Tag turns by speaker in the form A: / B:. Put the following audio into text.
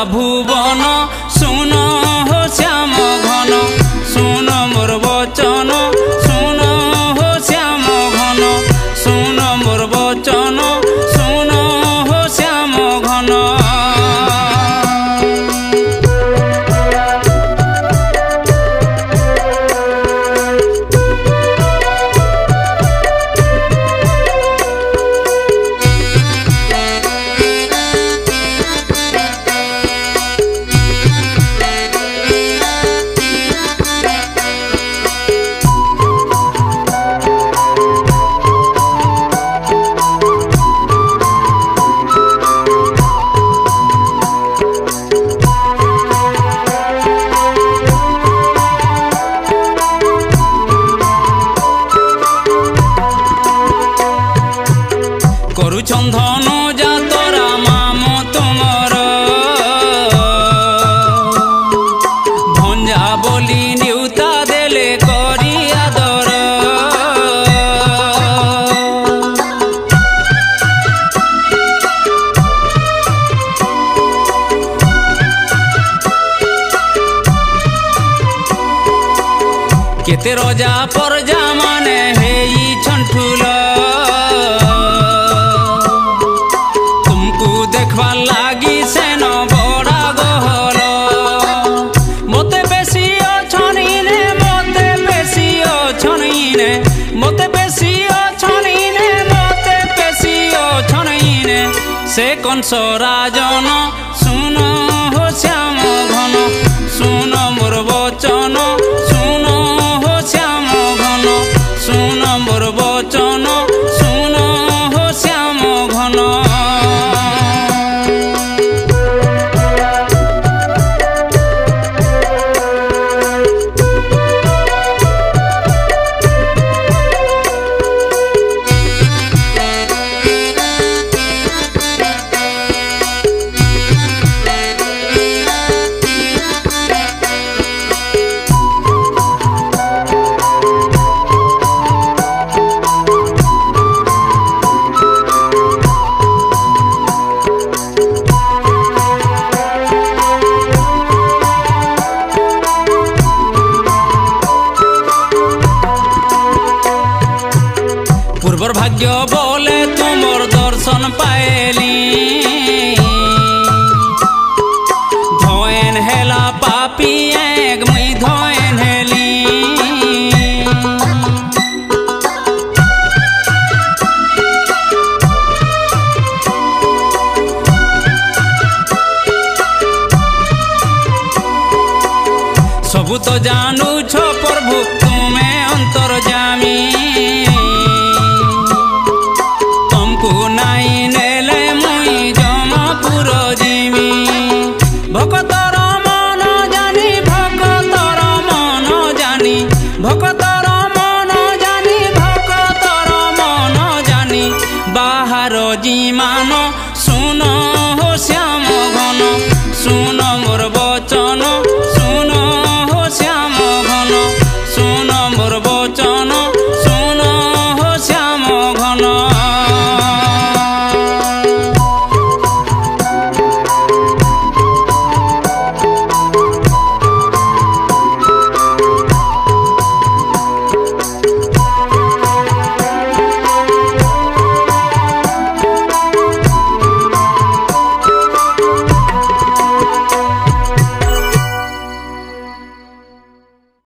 A: भुवन सुन हो श्याम घन सुन मोर वचन सुन हो श्याम घन सुन मोर वचन सुन हो श्याम घन। धन जातरा माम तुमर भंजा बोली न्यूता देले करी आदर। केते रजा परजा माने हेई छंठुल देखवा लागी सेन बड़ा गहल मते बेसी अछनीने मते बेसी अछनीने मते बेसी अछनीने मते बेसी अछनीने से कंस राजन सुन हो श्याम घन सुन मोर वचन सुन हो श्याम घन सुन मोर वचन सुन हो श्याम घन। पूर्वर भाग्य बोले तुमर दर्शन पाएली धोएन हेला पापी एक मुई धोएन हेली। सबु तो जानू छो प्रभु तुम्हें अंतर्जामी नाई नेले मुई जमपुर जिमी भक्तर मन जानी भक्तर मन जानी भक्तर मन जानी भक्तर मन जानी बाहर जीमान सुन हो श्याम घन सुन मोर